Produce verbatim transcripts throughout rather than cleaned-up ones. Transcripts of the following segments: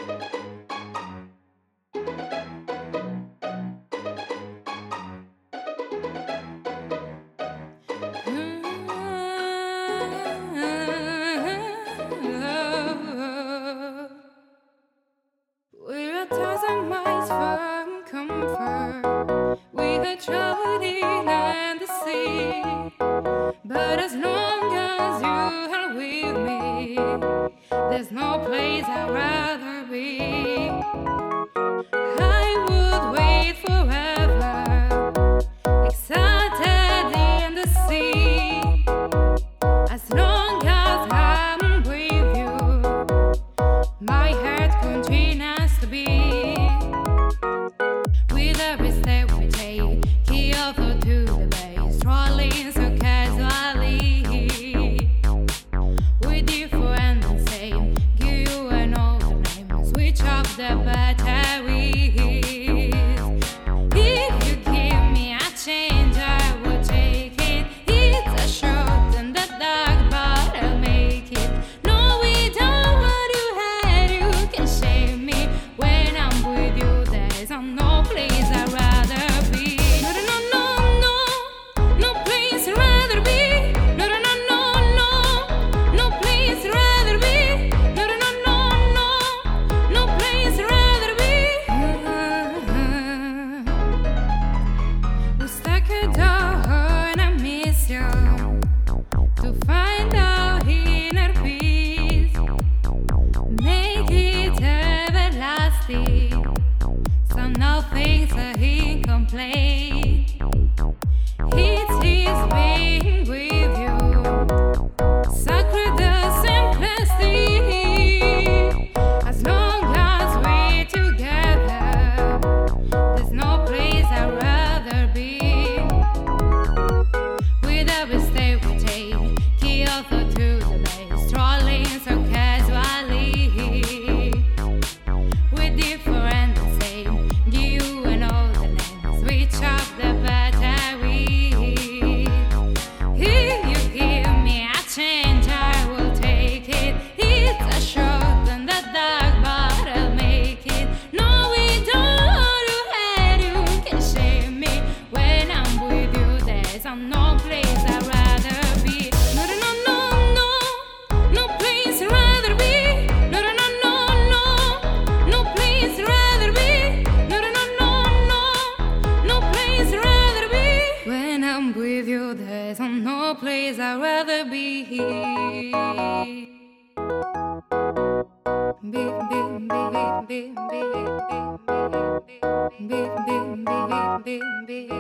We're a thousand miles from comfort. We had traveled the land, the sea. But as long as you are with me, there's no place I'd rather be. I would wait forever, excited in the sea. As long as I'm with you, my heart continues to beat. With every step we take, Kyoto to the bay, strolling so casually. We different and same, give you and all the names, switch off the batteries. If you give me a change, I will take it. It's a shot in the dark, but I'll make it. No, without what you had, you can shame me. When I'm with you, there's no place I'd rather be. No, no, no, no, no place I'd rather be. No, no, no, no, no, no place I'd rather be. No, no, no, no, no, no place I'd rather be. We stuck a door and I miss you to find out inner peace. Make it everlasting, so nothing's incomplete. It is being with you, sacred the simplicity. As long as we're together, there's no place I'd rather be. With every step we take, Kyoto to the bay, strolling so casually. We're different and same, give you and all the names, switch off the battery. If you give me a change, I will take it. It's a shot in the dark, but I'll make it. No, without you had, you can shame me. When I'm with you, there's no place I'd rather be. No, no, no, no, no, no place I'd rather be. No, no, no, no, no, no place I'd rather be. No, no, no, no, no, no place I'd rather be. When I'm with you, there's no place I'd rather be. Be, be, be, be, be, be, be, be, be, be, be.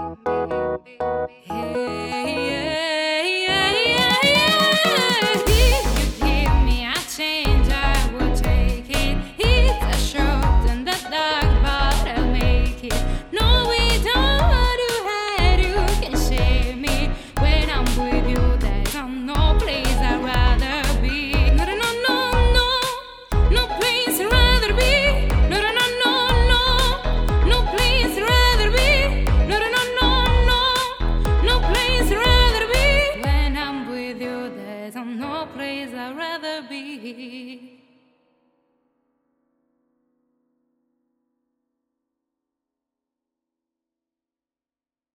Hey, yeah, yeah, yeah, yeah. If you give me a change, I will take it. It's a shot in the dark, but I'll make it. No, without what you had, you can shame me. When I'm with you, there's no place I'd rather be. No, no, no, no, no, no place I'd rather be. No, no, no, no, no, no place I'd rather be. No, no, no, no, no, no place I'd rather be. When I'm with you, there's no place I'd rather be.